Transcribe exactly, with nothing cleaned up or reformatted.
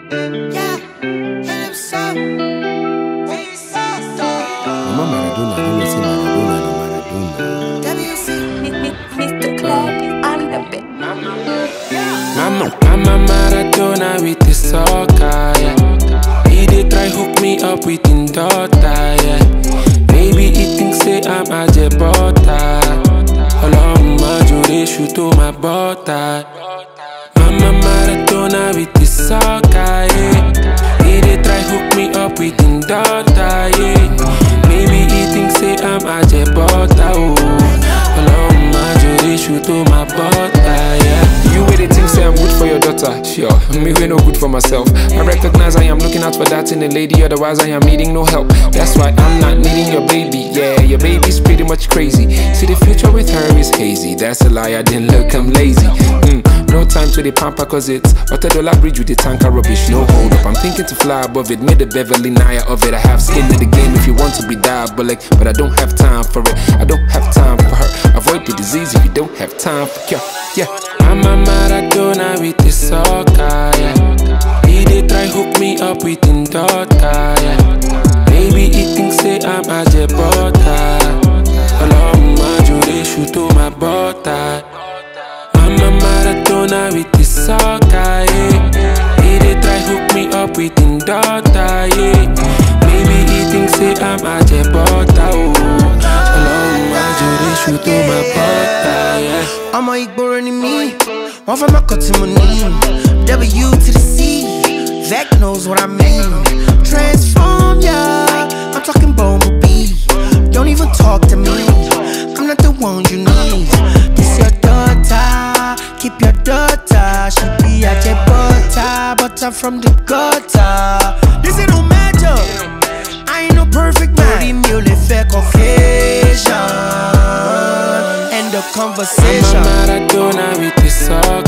Yeah, hit him so. Mama Maradona, don't say Maradona, no Maradona. W C. Mister Club is on the bit. Mama, Mama Maradona with the soccer, yeah. He dey try hook me up with him daughter, yeah. Maybe he think say I'm a jebota. Oloma jure shoot to my butter. Mama Maradona with the soccer, yeah. He dey try hook me up with him daughter, yeah. Maybe he think say I'm a jebota, oh. Oloma jure shoot to my butter, yeah. You with the thing say I'm good for your daughter, sure. Me we no good for myself. I recognize I am looking out for that in a lady, otherwise I am needing no help. That's why I'm not needing your baby. Yeah, your baby's pretty much crazy. See the future with her is hazy. That's a lie, I didn't look, I'm lazy. Mm, no time to the pamper cause it's Water Dollar Bridge with the tanker rubbish, no hold up. I'm thinking to fly above it, made the Beverly Naya of it. I have skin in the game if you want to be diabolic, but I don't have time for it. I don't have time for her. Avoid the disease if you don't have time for cure. Yeah, I'm a Maradona with the soccer, yeah. He dey try hook me up with him daughter, yeah. Maybe he think say I'm a jebota. Oloma jure shoot to my butter. Mama Maradona with the soccer, yeah. He dey try hook me up with him daughter, yeah. Maybe he think say I'm a jebota, oh. Oloma jure shoot to my butter, yeah. I'm a Igbo in me. One from my cut to my knee. W to the C. Vec knows what I mean. Transform, yeah. I'm talking Bumblebee. Don't even talk to me. I'm not the one you need. This your daughter. Keep your daughter. She be a jebota, but I'm from the gutter. This ain't no matter. I ain't no perfect man. Mule fake occasion. End of conversation. I'm a Maradona with the soccer.